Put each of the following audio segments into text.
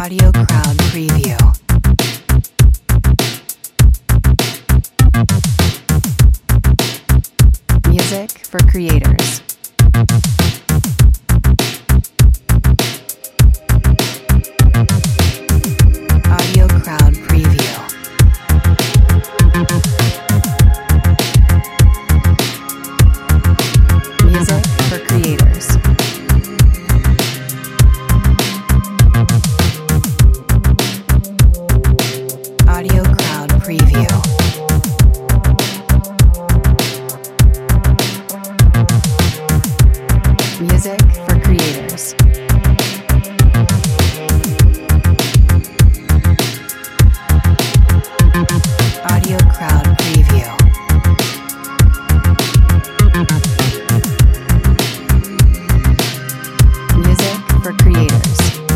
Audio Crowd Preview. Music for creators. Audio Crowd Preview. Music for creators. Audio Crowd Preview. Music for creators. Audio Crowd Preview. Music for creators.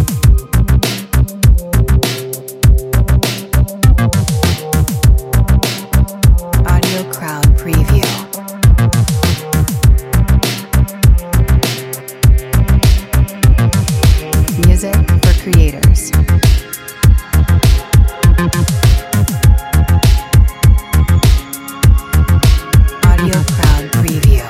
Audio Crowd Preview. Music for creators. Audio Crowd Preview.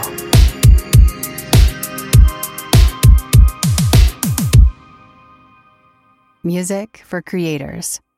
Music for creators.